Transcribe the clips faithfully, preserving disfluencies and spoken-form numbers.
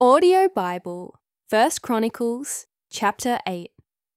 Audio Bible, First Chronicles, chapter eight.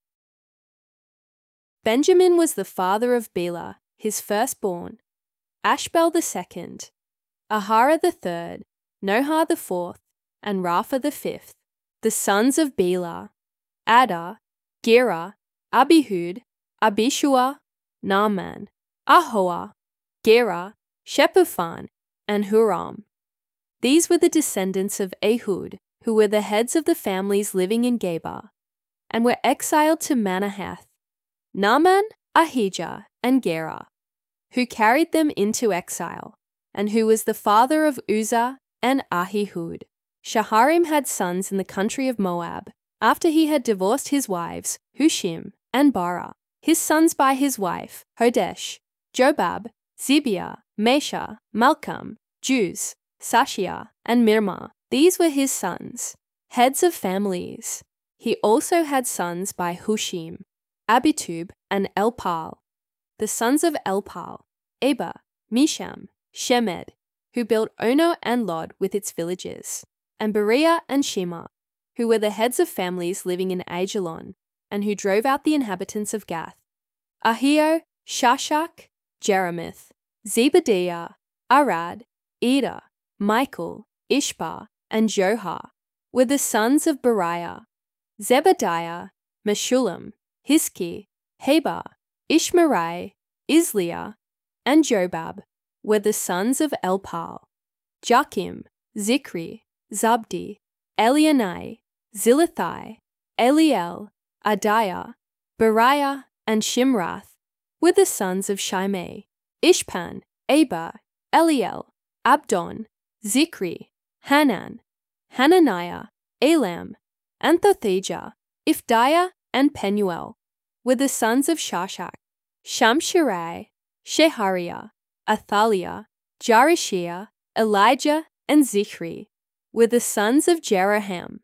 Benjamin was the father of Bela, his firstborn, Ashbel the second, Ahara the third, Nohah the fourth, and Rapha the fifth, the sons of Bela, Ada, Gera, Abihud, Abishua, Naaman, Ahoah, Gera, Shephuphan, and Huram. These were the descendants of Ehud, who were the heads of the families living in Geba, and were exiled to Manahath, Naaman, Ahijah, and Gera, who carried them into exile, and who was the father of Uzzah and Ahihud. Shaharim had sons in the country of Moab, after he had divorced his wives, Hushim and Bara, his sons by his wife, Hodesh, Jobab, Zibiah, Mesha, Malcham, Juz, Sashia, and Mirma. These were his sons, heads of families. He also had sons by Hushim, Abitub, and Elpal. The sons of Elpal, Eber, Misham, Shemed, who built Ono and Lod with its villages, and Beriah and Shema, who were the heads of families living in Ajalon, and who drove out the inhabitants of Gath. Ahio, Shashak, Jeremoth, Zebadiah, Arad, Eder, Michael, Ishbah, and Johar were the sons of Beriah. Zebadiah, Meshullam, Hiski, Heber, Ishmerai, Isliah, and Jobab were the sons of Elpal. Jakim, Zikri, Zabdi, Elianai, Zilithai, Eliel, Adiah, Beriah, and Shimrath were the sons of Shimei. Ishpan, Eber, Eliel, Abdon, Zikri, Hanan, Hananiah, Elam, and Thothijah, Ifdiah, and Penuel were the sons of Shashak. Shamshirai, Shehariah, Athaliah, Jarishiah, Elijah, and Zichri were the sons of Jeroham.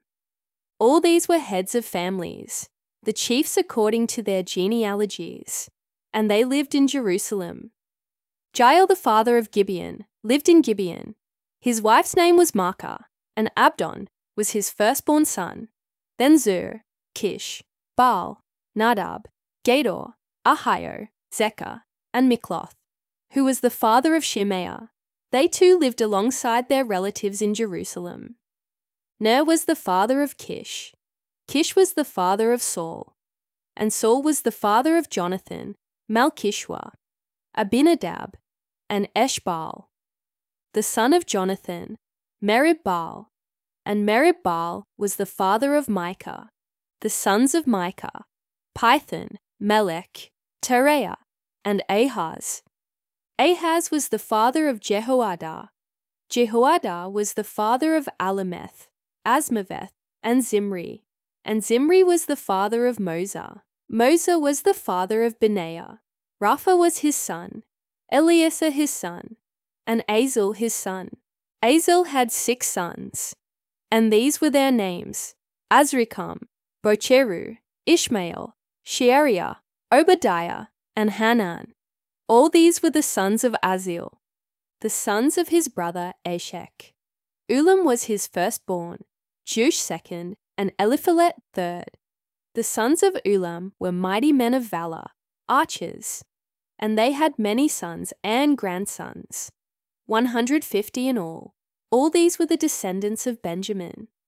All these were heads of families, the chiefs according to their genealogies, and they lived in Jerusalem. Jael the father of Gibeon lived in Gibeon. His wife's name was Maacah, and Abdon was his firstborn son. Then Zur, Kish, Baal, Nadab, Gedor, Ahio, Zechah, and Mikloth, who was the father of Shimeah. They too lived alongside their relatives in Jerusalem. Ner was the father of Kish. Kish was the father of Saul, and Saul was the father of Jonathan, Malchishua, Abinadab, and Eshbaal, the son of Jonathan, Merib-Baal, and Merib-Baal was the father of Micah. The sons of Micah, Python, Melech, Tereah, and Ahaz. Ahaz was the father of Jehoiada. Jehoiada was the father of Alameth, Asmaveth, and Zimri. And Zimri was the father of Moza. Moza was the father of Benaiah. Rapha was his son, Eliezer his son, and Azel his son. Azel had six sons, and these were their names: Azrikam, Bocheru, Ishmael, Sheariah, Obadiah, and Hanan. All these were the sons of Azil, the sons of his brother Eshek. Ulam was his firstborn, Jush second, and Eliphalet third. The sons of Ulam were mighty men of valor, archers, and they had many sons and grandsons, one hundred fifty in all. All these were the descendants of Benjamin.